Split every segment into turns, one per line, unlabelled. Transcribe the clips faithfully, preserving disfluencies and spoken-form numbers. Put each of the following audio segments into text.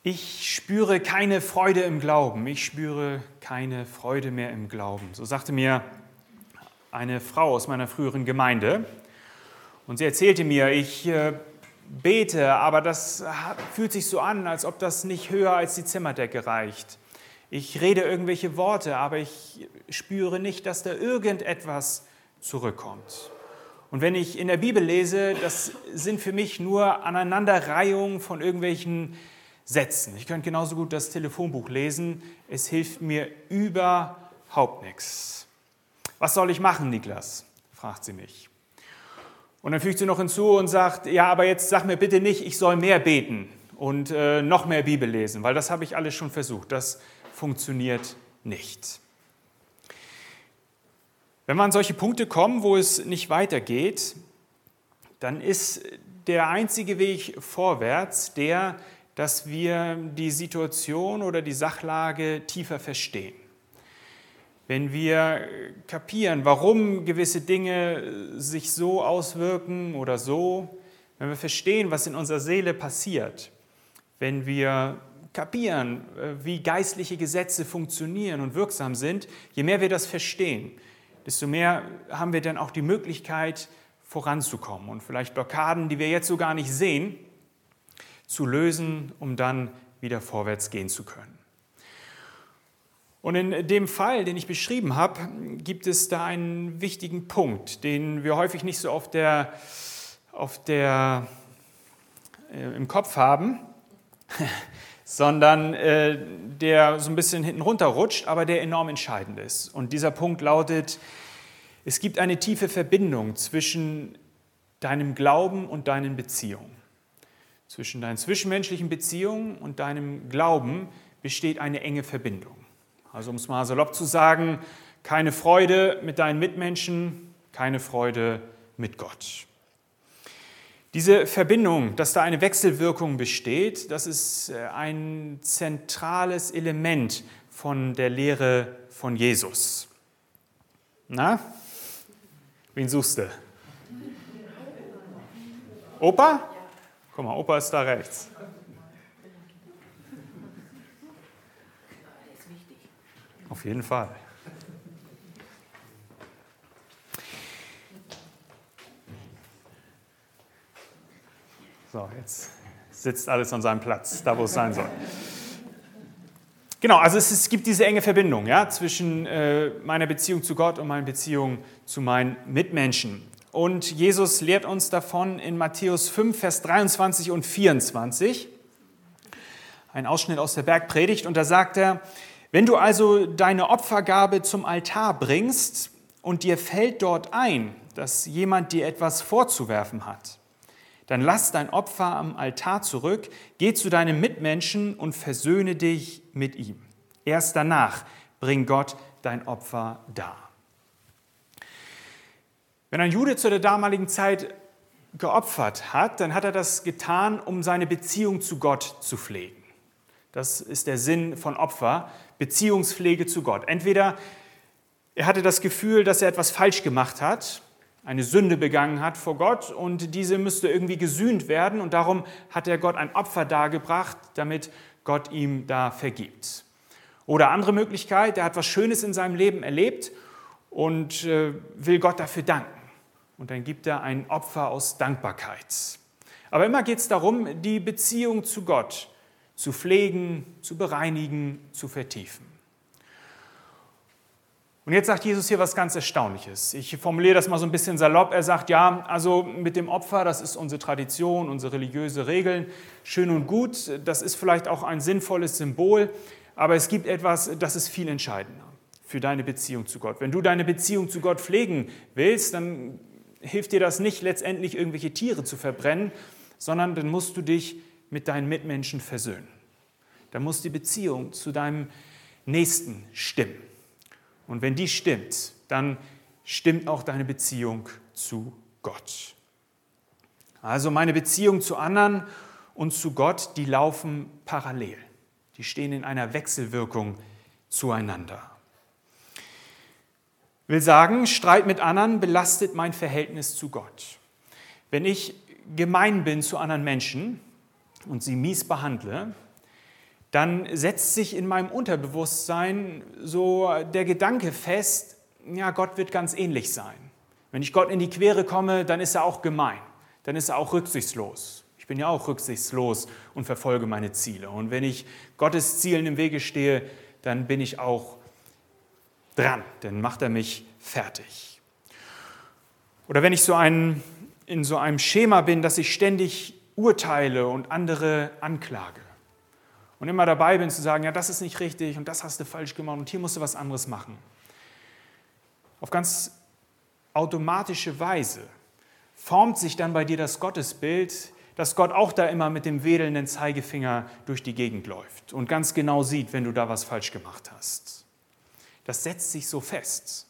Ich spüre keine Freude im Glauben. Ich spüre keine Freude mehr im Glauben. So sagte mir eine Frau aus meiner früheren Gemeinde. Und sie erzählte mir, ich äh, bete, aber das fühlt sich so an, als ob das nicht höher als die Zimmerdecke reicht. Ich rede irgendwelche Worte, aber ich spüre nicht, dass da irgendetwas zurückkommt. Und wenn ich in der Bibel lese, das sind für mich nur Aneinanderreihungen von irgendwelchen Sätzen. Ich könnte genauso gut das Telefonbuch lesen. Es hilft mir überhaupt nichts. Was soll ich machen, Niklas? Fragt sie mich. Und dann fügt sie noch hinzu und sagt, ja, aber jetzt sag mir bitte nicht, ich soll mehr beten und äh, noch mehr Bibel lesen, weil das habe ich alles schon versucht. Das funktioniert nicht. Wenn wir an solche Punkte kommen, wo es nicht weitergeht, dann ist der einzige Weg vorwärts der, dass wir die Situation oder die Sachlage tiefer verstehen. Wenn wir kapieren, warum gewisse Dinge sich so auswirken oder so, wenn wir verstehen, was in unserer Seele passiert, wenn wir kapieren, wie geistliche Gesetze funktionieren und wirksam sind, je mehr wir das verstehen, desto mehr haben wir dann auch die Möglichkeit, voranzukommen und vielleicht Blockaden, die wir jetzt so gar nicht sehen, zu lösen, um dann wieder vorwärts gehen zu können. Und in dem Fall, den ich beschrieben habe, gibt es da einen wichtigen Punkt, den wir häufig nicht so auf der, auf der, äh, im Kopf haben, sondern äh, der so ein bisschen hinten runterrutscht, aber der enorm entscheidend ist. Und dieser Punkt lautet, es gibt eine tiefe Verbindung zwischen deinem Glauben und deinen Beziehungen. Zwischen deinen zwischenmenschlichen Beziehungen und deinem Glauben besteht eine enge Verbindung. Also um es mal salopp zu sagen, keine Freude mit deinen Mitmenschen, keine Freude mit Gott. Diese Verbindung, dass da eine Wechselwirkung besteht, das ist ein zentrales Element von der Lehre von Jesus. Na, wen suchst du? Opa? Guck mal, Opa ist da rechts. Auf jeden Fall. So, jetzt sitzt alles an seinem Platz, da wo es sein soll. Genau, also es, es gibt diese enge Verbindung, ja, zwischen äh, meiner Beziehung zu Gott und meiner Beziehung zu meinen Mitmenschen. Und Jesus lehrt uns davon in Matthäus fünf, Vers dreiundzwanzig und vierundzwanzig. Ein Ausschnitt aus der Bergpredigt. Und da sagt er, wenn du also deine Opfergabe zum Altar bringst und dir fällt dort ein, dass jemand dir etwas vorzuwerfen hat, dann lass dein Opfer am Altar zurück, geh zu deinem Mitmenschen und versöhne dich mit ihm. Erst danach bring Gott dein Opfer dar. Wenn ein Jude zu der damaligen Zeit geopfert hat, dann hat er das getan, um seine Beziehung zu Gott zu pflegen. Das ist der Sinn von Opfer, Beziehungspflege zu Gott. Entweder er hatte das Gefühl, dass er etwas falsch gemacht hat, eine Sünde begangen hat vor Gott und diese müsste irgendwie gesühnt werden und darum hat er Gott ein Opfer dargebracht, damit Gott ihm da vergibt. Oder andere Möglichkeit, er hat was Schönes in seinem Leben erlebt und äh, will Gott dafür danken. Und dann gibt er ein Opfer aus Dankbarkeit. Aber immer geht es darum, die Beziehung zu Gott zu pflegen, zu bereinigen, zu vertiefen. Und jetzt sagt Jesus hier was ganz Erstaunliches. Ich formuliere das mal so ein bisschen salopp. Er sagt, ja, also mit dem Opfer, das ist unsere Tradition, unsere religiöse Regeln, schön und gut. Das ist vielleicht auch ein sinnvolles Symbol, aber es gibt etwas, das ist viel entscheidender für deine Beziehung zu Gott. Wenn du deine Beziehung zu Gott pflegen willst, dann hilft dir das nicht, letztendlich irgendwelche Tiere zu verbrennen, sondern dann musst du dich mit deinen Mitmenschen versöhnen. Dann muss die Beziehung zu deinem Nächsten stimmen. Und wenn die stimmt, dann stimmt auch deine Beziehung zu Gott. Also meine Beziehung zu anderen und zu Gott, die laufen parallel. Die stehen in einer Wechselwirkung zueinander. Ich will sagen, Streit mit anderen belastet mein Verhältnis zu Gott. Wenn ich gemein bin zu anderen Menschen und sie mies behandle, dann setzt sich in meinem Unterbewusstsein so der Gedanke fest, ja, Gott wird ganz ähnlich sein. Wenn ich Gott in die Quere komme, dann ist er auch gemein, dann ist er auch rücksichtslos. Ich bin ja auch rücksichtslos und verfolge meine Ziele. Und wenn ich Gottes Zielen im Wege stehe, dann bin ich auch dran, dann macht er mich fertig. Oder wenn ich so ein, in so einem Schema bin, dass ich ständig urteile und andere anklage und immer dabei bin zu sagen, ja, das ist nicht richtig und das hast du falsch gemacht und hier musst du was anderes machen. Auf ganz automatische Weise formt sich dann bei dir das Gottesbild, dass Gott auch da immer mit dem wedelnden Zeigefinger durch die Gegend läuft und ganz genau sieht, wenn du da was falsch gemacht hast. Das setzt sich so fest.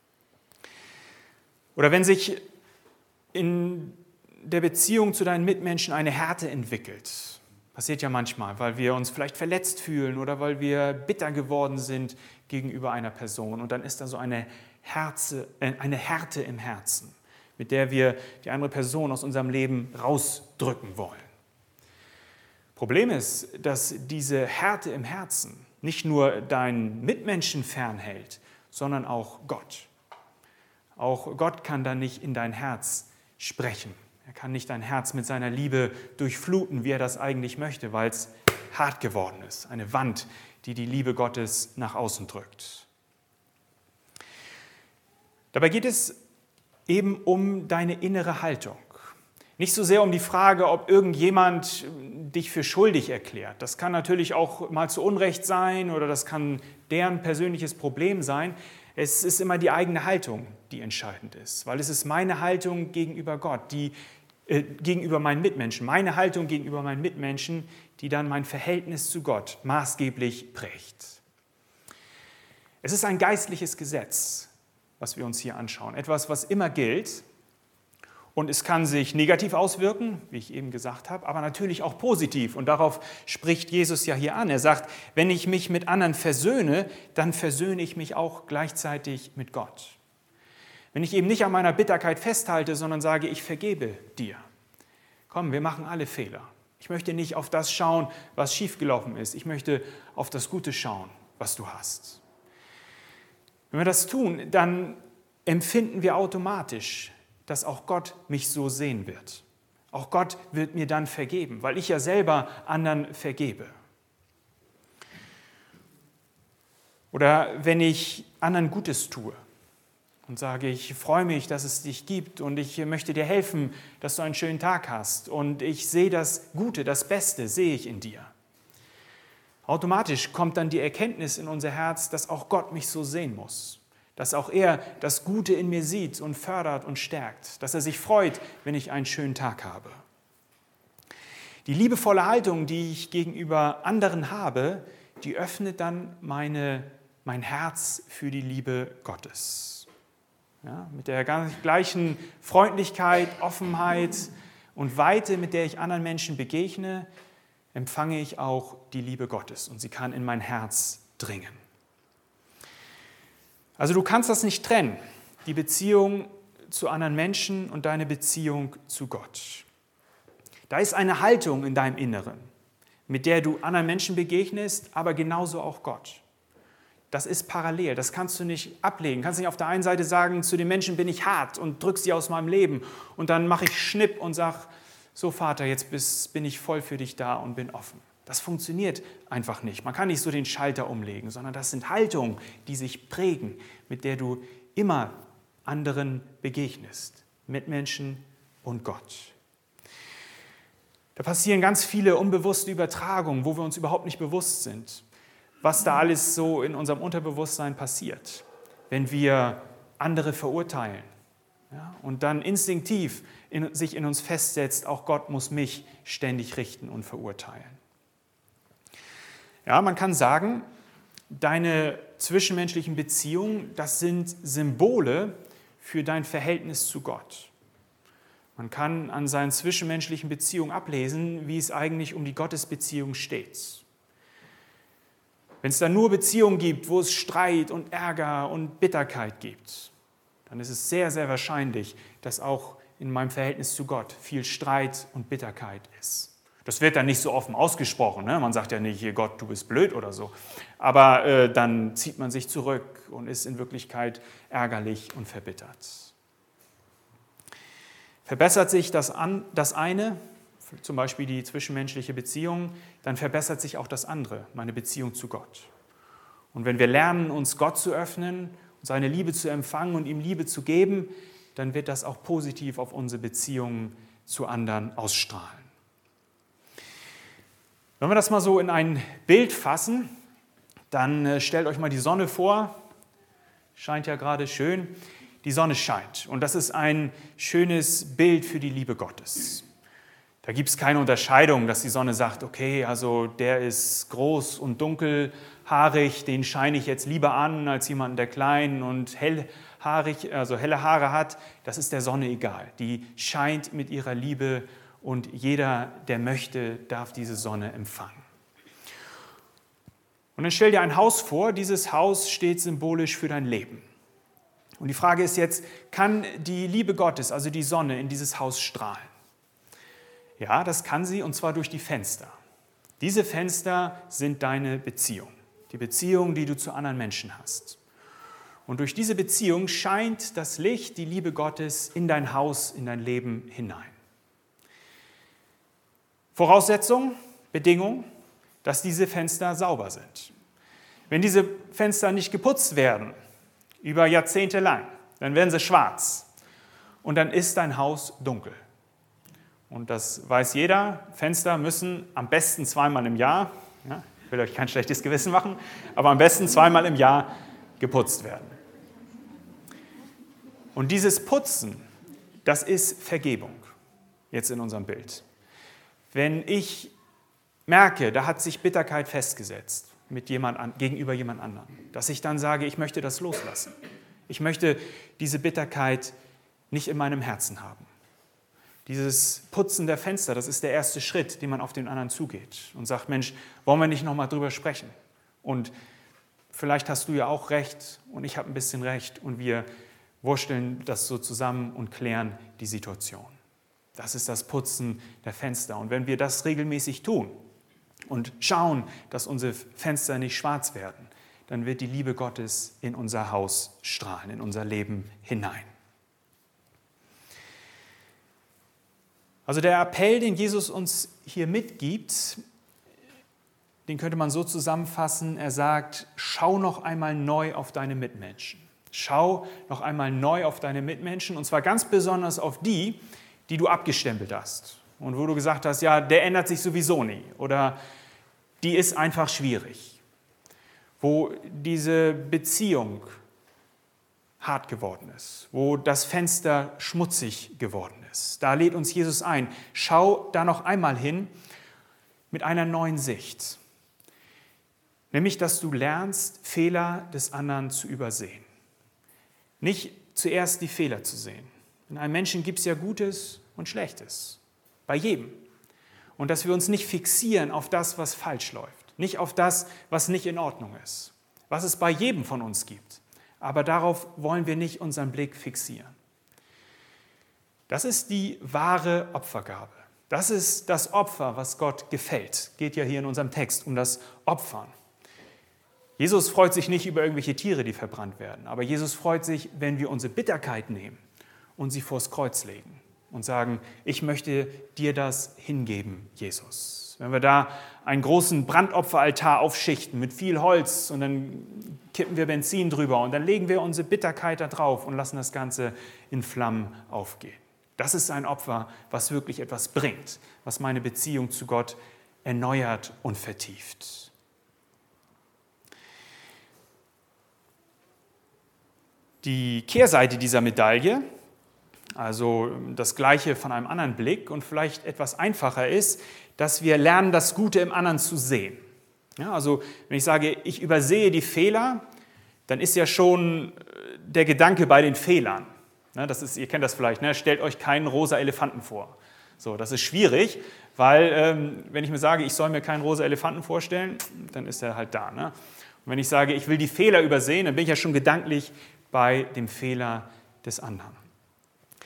Oder wenn sich in der Beziehung zu deinen Mitmenschen eine Härte entwickelt, passiert ja manchmal, weil wir uns vielleicht verletzt fühlen oder weil wir bitter geworden sind gegenüber einer Person und dann ist da so eine, Herze, äh, eine Härte im Herzen, mit der wir die andere Person aus unserem Leben rausdrücken wollen. Problem ist, dass diese Härte im Herzen nicht nur deinen Mitmenschen fernhält, sondern auch Gott. Auch Gott kann dann nicht in dein Herz sprechen. Er kann nicht dein Herz mit seiner Liebe durchfluten, wie er das eigentlich möchte, weil es hart geworden ist. Eine Wand, die die Liebe Gottes nach außen drückt. Dabei geht es eben um deine innere Haltung. Nicht so sehr um die Frage, ob irgendjemand dich für schuldig erklärt. Das kann natürlich auch mal zu Unrecht sein oder das kann deren persönliches Problem sein. Es ist immer die eigene Haltung, die entscheidend ist, weil es ist meine Haltung gegenüber Gott, die, äh, gegenüber meinen Mitmenschen, meine Haltung gegenüber meinen Mitmenschen, die dann mein Verhältnis zu Gott maßgeblich prägt. Es ist ein geistliches Gesetz, was wir uns hier anschauen, etwas, was immer gilt und es kann sich negativ auswirken, wie ich eben gesagt habe, aber natürlich auch positiv und darauf spricht Jesus ja hier an. Er sagt, wenn ich mich mit anderen versöhne, dann versöhne ich mich auch gleichzeitig mit Gott. Wenn ich eben nicht an meiner Bitterkeit festhalte, sondern sage, ich vergebe dir. Komm, wir machen alle Fehler. Ich möchte nicht auf das schauen, was schiefgelaufen ist. Ich möchte auf das Gute schauen, was du hast. Wenn wir das tun, dann empfinden wir automatisch, dass auch Gott mich so sehen wird. Auch Gott wird mir dann vergeben, weil ich ja selber anderen vergebe. Oder wenn ich anderen Gutes tue und sage, ich freue mich, dass es dich gibt und ich möchte dir helfen, dass du einen schönen Tag hast und ich sehe das Gute, das Beste, sehe ich in dir. Automatisch kommt dann die Erkenntnis in unser Herz, dass auch Gott mich so sehen muss. Dass auch er das Gute in mir sieht und fördert und stärkt. Dass er sich freut, wenn ich einen schönen Tag habe. Die liebevolle Haltung, die ich gegenüber anderen habe, die öffnet dann meine, mein Herz für die Liebe Gottes. Ja, mit der gleichen Freundlichkeit, Offenheit und Weite, mit der ich anderen Menschen begegne, empfange ich auch die Liebe Gottes und sie kann in mein Herz dringen. Also du kannst das nicht trennen, die Beziehung zu anderen Menschen und deine Beziehung zu Gott. Da ist eine Haltung in deinem Inneren, mit der du anderen Menschen begegnest, aber genauso auch Gott. Das ist parallel, das kannst du nicht ablegen. Du kannst nicht auf der einen Seite sagen, zu den Menschen bin ich hart und drück sie aus meinem Leben und dann mache ich Schnipp und sage, so Vater, jetzt bin ich voll für dich da und bin offen. Das funktioniert einfach nicht. Man kann nicht so den Schalter umlegen, sondern das sind Haltungen, die sich prägen, mit der du immer anderen begegnest, Mitmenschen und Gott. Da passieren ganz viele unbewusste Übertragungen, wo wir uns überhaupt nicht bewusst sind, was da alles so in unserem Unterbewusstsein passiert, wenn wir andere verurteilen. Ja, und dann instinktiv in, sich in uns festsetzt, auch Gott muss mich ständig richten und verurteilen. Ja, man kann sagen, deine zwischenmenschlichen Beziehungen, das sind Symbole für dein Verhältnis zu Gott. Man kann an seinen zwischenmenschlichen Beziehungen ablesen, wie es eigentlich um die Gottesbeziehung steht. Wenn es da nur Beziehungen gibt, wo es Streit und Ärger und Bitterkeit gibt, dann ist es sehr, sehr wahrscheinlich, dass auch in meinem Verhältnis zu Gott viel Streit und Bitterkeit ist. Das wird dann nicht so offen ausgesprochen. Ne? Man sagt ja nicht, hier Gott, du bist blöd oder so. Aber äh, dann zieht man sich zurück und ist in Wirklichkeit ärgerlich und verbittert. Verbessert sich das, an, das eine, zum Beispiel die zwischenmenschliche Beziehung, dann verbessert sich auch das andere, meine Beziehung zu Gott. Und wenn wir lernen, uns Gott zu öffnen, seine Liebe zu empfangen und ihm Liebe zu geben, dann wird das auch positiv auf unsere Beziehungen zu anderen ausstrahlen. Wenn wir das mal so in ein Bild fassen, dann stellt euch mal die Sonne vor. Scheint ja gerade schön. Die Sonne scheint. Und das ist ein schönes Bild für die Liebe Gottes. Da gibt es keine Unterscheidung, dass die Sonne sagt, okay, also der ist groß und dunkelhaarig, den scheine ich jetzt lieber an als jemanden, der klein und hellhaarig, also helle Haare hat. Das ist der Sonne egal. Die scheint mit ihrer Liebe und jeder, der möchte, darf diese Sonne empfangen. Und dann stell dir ein Haus vor, dieses Haus steht symbolisch für dein Leben. Und die Frage ist jetzt, kann die Liebe Gottes, also die Sonne, in dieses Haus strahlen? Ja, das kann sie, und zwar durch die Fenster. Diese Fenster sind deine Beziehung, die Beziehung, die du zu anderen Menschen hast. Und durch diese Beziehung scheint das Licht, die Liebe Gottes in dein Haus, in dein Leben hinein. Voraussetzung, Bedingung, dass diese Fenster sauber sind. Wenn diese Fenster nicht geputzt werden, über Jahrzehnte lang, dann werden sie schwarz und dann ist dein Haus dunkel. Und das weiß jeder, Fenster müssen am besten zweimal im Jahr, ja, ich will euch kein schlechtes Gewissen machen, aber am besten zweimal im Jahr geputzt werden. Und dieses Putzen, das ist Vergebung, jetzt in unserem Bild. Wenn ich merke, da hat sich Bitterkeit festgesetzt mit jemand an, gegenüber jemand anderem, dass ich dann sage, ich möchte das loslassen. Ich möchte diese Bitterkeit nicht in meinem Herzen haben. Dieses Putzen der Fenster, das ist der erste Schritt, den man auf den anderen zugeht und sagt, Mensch, wollen wir nicht nochmal drüber sprechen? Und vielleicht hast du ja auch recht und ich habe ein bisschen recht und wir wursteln das so zusammen und klären die Situation. Das ist das Putzen der Fenster. Und wenn wir das regelmäßig tun und schauen, dass unsere Fenster nicht schwarz werden, dann wird die Liebe Gottes in unser Haus strahlen, in unser Leben hinein. Also der Appell, den Jesus uns hier mitgibt, den könnte man so zusammenfassen, er sagt, schau noch einmal neu auf deine Mitmenschen. Schau noch einmal neu auf deine Mitmenschen und zwar ganz besonders auf die, die du abgestempelt hast und wo du gesagt hast, ja, der ändert sich sowieso nie oder die ist einfach schwierig, wo diese Beziehung hart geworden ist, wo das Fenster schmutzig geworden ist. Da lädt uns Jesus ein, schau da noch einmal hin mit einer neuen Sicht, nämlich, dass du lernst, Fehler des anderen zu übersehen. Nicht zuerst die Fehler zu sehen. In einem Menschen gibt es ja Gutes und Schlechtes, bei jedem. Und dass wir uns nicht fixieren auf das, was falsch läuft, nicht auf das, was nicht in Ordnung ist, was es bei jedem von uns gibt. Aber darauf wollen wir nicht unseren Blick fixieren. Das ist die wahre Opfergabe. Das ist das Opfer, was Gott gefällt. Es geht ja hier in unserem Text um das Opfern. Jesus freut sich nicht über irgendwelche Tiere, die verbrannt werden, aber Jesus freut sich, wenn wir unsere Bitterkeit nehmen und sie vors Kreuz legen und sagen, ich möchte dir das hingeben, Jesus. Wenn wir da einen großen Brandopferaltar aufschichten mit viel Holz und dann kippen wir Benzin drüber und dann legen wir unsere Bitterkeit da drauf und lassen das Ganze in Flammen aufgehen. Das ist ein Opfer, was wirklich etwas bringt, was meine Beziehung zu Gott erneuert und vertieft. Die Kehrseite dieser Medaille, also das Gleiche von einem anderen Blick und vielleicht etwas einfacher ist, dass wir lernen, das Gute im anderen zu sehen. Ja, also wenn ich sage, ich übersehe die Fehler, dann ist ja schon der Gedanke bei den Fehlern. Ja, das ist, ihr kennt das vielleicht, ne? Stellt euch keinen rosa Elefanten vor. So, das ist schwierig, weil ähm, wenn ich mir sage, ich soll mir keinen rosa Elefanten vorstellen, dann ist er halt da. Ne? Und wenn ich sage, ich will die Fehler übersehen, dann bin ich ja schon gedanklich bei dem Fehler des anderen.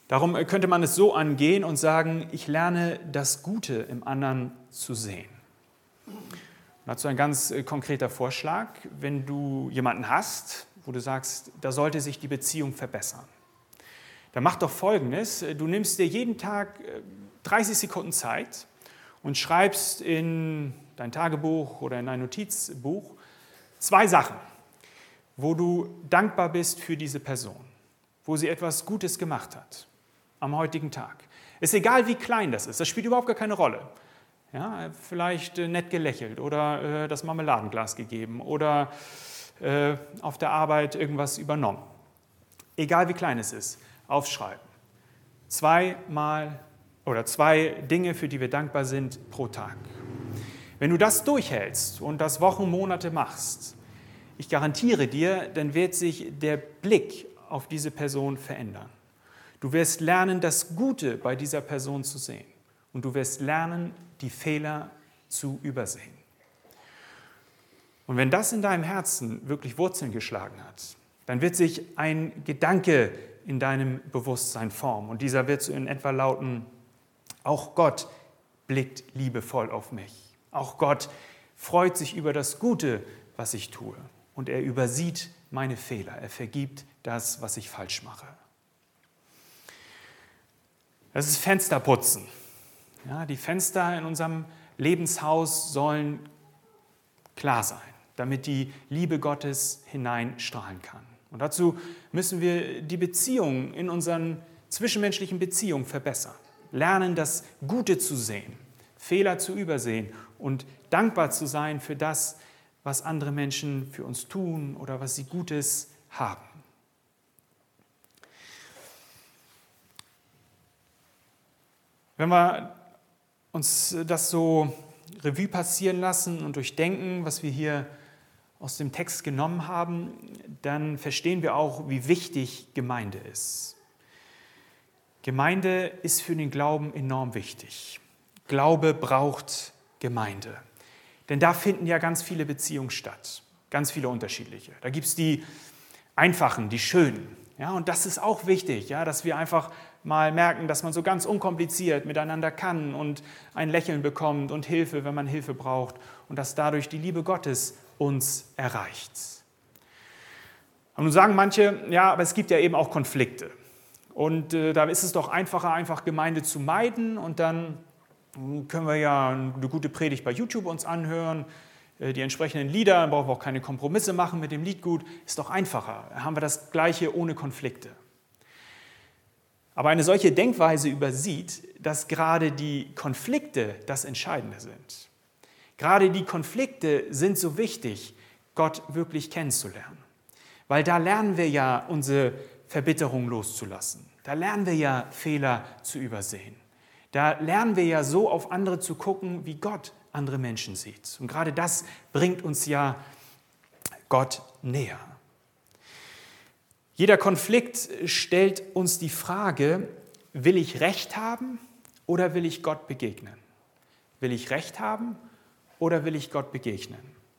Darum könnte man es so angehen und sagen, ich lerne das Gute im anderen zu sehen. Dazu ein ganz konkreter Vorschlag, wenn du jemanden hast, wo du sagst, da sollte sich die Beziehung verbessern. Dann mach doch Folgendes, du nimmst dir jeden Tag dreißig Sekunden Zeit und schreibst in dein Tagebuch oder in dein Notizbuch zwei Sachen, wo du dankbar bist für diese Person, wo sie etwas Gutes gemacht hat am heutigen Tag. Ist egal, wie klein das ist, das spielt überhaupt gar keine Rolle. Ja, vielleicht äh, nett gelächelt oder äh, das Marmeladenglas gegeben oder äh, auf der Arbeit irgendwas übernommen. Egal, wie klein es ist, aufschreiben. Zweimal oder zwei Dinge, für die wir dankbar sind pro Tag. Wenn du das durchhältst und das Wochen, Monate machst, ich garantiere dir, dann wird sich der Blick auf diese Person verändern. Du wirst lernen, das Gute bei dieser Person zu sehen. Und du wirst lernen, die Fehler zu übersehen. Und wenn das in deinem Herzen wirklich Wurzeln geschlagen hat, dann wird sich ein Gedanke in deinem Bewusstsein formen. Und dieser wird so in etwa lauten, auch Gott blickt liebevoll auf mich. Auch Gott freut sich über das Gute, was ich tue. Und er übersieht meine Fehler. Er vergibt das, was ich falsch mache. Das ist Fensterputzen. Ja, die Fenster in unserem Lebenshaus sollen klar sein, damit die Liebe Gottes hineinstrahlen kann. Und dazu müssen wir die Beziehungen in unseren zwischenmenschlichen Beziehungen verbessern. Lernen, das Gute zu sehen, Fehler zu übersehen und dankbar zu sein für das, was andere Menschen für uns tun oder was sie Gutes haben. Wenn wir uns das so Revue passieren lassen und durchdenken, was wir hier aus dem Text genommen haben, dann verstehen wir auch, wie wichtig Gemeinde ist. Gemeinde ist für den Glauben enorm wichtig. Glaube braucht Gemeinde. Denn da finden ja ganz viele Beziehungen statt, ganz viele unterschiedliche. Da gibt es die einfachen, die schönen. Ja, und das ist auch wichtig, ja, dass wir einfach mal merken, dass man so ganz unkompliziert miteinander kann und ein Lächeln bekommt und Hilfe, wenn man Hilfe braucht und dass dadurch die Liebe Gottes uns erreicht. Und nun sagen manche, ja, aber es gibt ja eben auch Konflikte. Und äh, da ist es doch einfacher, einfach Gemeinde zu meiden und dann können wir ja eine gute Predigt bei YouTube uns anhören, äh, die entsprechenden Lieder, dann brauchen wir auch keine Kompromisse machen mit dem Liedgut, ist doch einfacher. Dann haben wir das Gleiche ohne Konflikte. Aber eine solche Denkweise übersieht, dass gerade die Konflikte das Entscheidende sind. Gerade die Konflikte sind so wichtig, Gott wirklich kennenzulernen. Weil da lernen wir ja, unsere Verbitterung loszulassen. Da lernen wir ja, Fehler zu übersehen. Da lernen wir ja so auf andere zu gucken, wie Gott andere Menschen sieht. Und gerade das bringt uns ja Gott näher. Jeder Konflikt stellt uns die Frage, will ich Recht haben oder will ich Gott begegnen? Will ich Recht haben oder will ich Gott begegnen?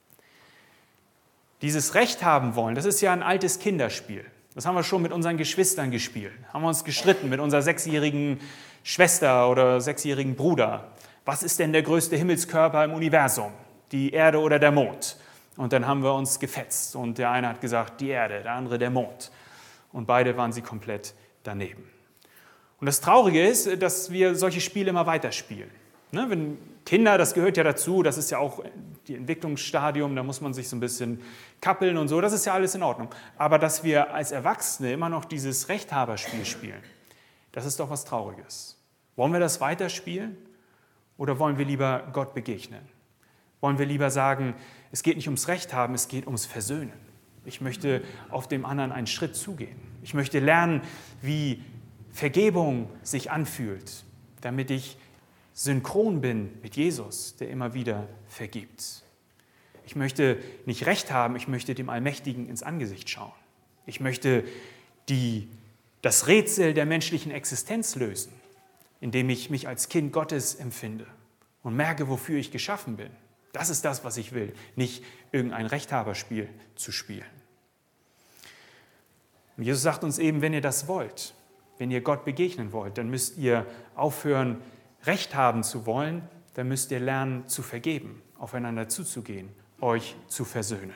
Dieses Recht haben wollen, das ist ja ein altes Kinderspiel. Das haben wir schon mit unseren Geschwistern gespielt. Haben wir uns gestritten mit unserer sechsjährigen Schwester oder sechsjährigen Bruder. Was ist denn der größte Himmelskörper im Universum? Die Erde oder der Mond? Und dann haben wir uns gefetzt. Und der eine hat gesagt, die Erde, der andere der Mond. Und beide waren sie komplett daneben. Und das Traurige ist, dass wir solche Spiele immer weiterspielen. Ne, wenn Kinder, das gehört ja dazu, das ist ja auch die Entwicklungsstadium, da muss man sich so ein bisschen kappeln und so, das ist ja alles in Ordnung. Aber dass wir als Erwachsene immer noch dieses Rechthaberspiel spielen, das ist doch was Trauriges. Wollen wir das weiterspielen oder wollen wir lieber Gott begegnen? Wollen wir lieber sagen, es geht nicht ums Recht haben, es geht ums Versöhnen. Ich möchte auf dem anderen einen Schritt zugehen. Ich möchte lernen, wie Vergebung sich anfühlt, damit ich synchron bin mit Jesus, der immer wieder vergibt. Ich möchte nicht Recht haben, ich möchte dem Allmächtigen ins Angesicht schauen. Ich möchte die, das Rätsel der menschlichen Existenz lösen, indem ich mich als Kind Gottes empfinde und merke, wofür ich geschaffen bin. Das ist das, was ich will, nicht irgendein Rechthaberspiel zu spielen. Und Jesus sagt uns eben, wenn ihr das wollt, Wenn ihr Gott begegnen wollt, dann müsst ihr aufhören, Recht haben zu wollen, dann müsst ihr lernen zu vergeben, aufeinander zuzugehen, euch zu versöhnen.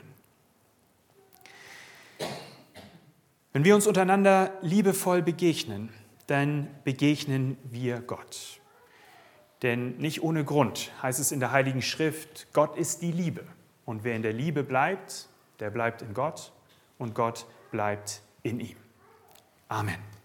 Wenn wir uns untereinander liebevoll begegnen, dann begegnen wir Gott. Denn nicht ohne Grund heißt es in der Heiligen Schrift, Gott ist die Liebe. Und wer in der Liebe bleibt, der bleibt in Gott und Gott bleibt in ihm. Amen.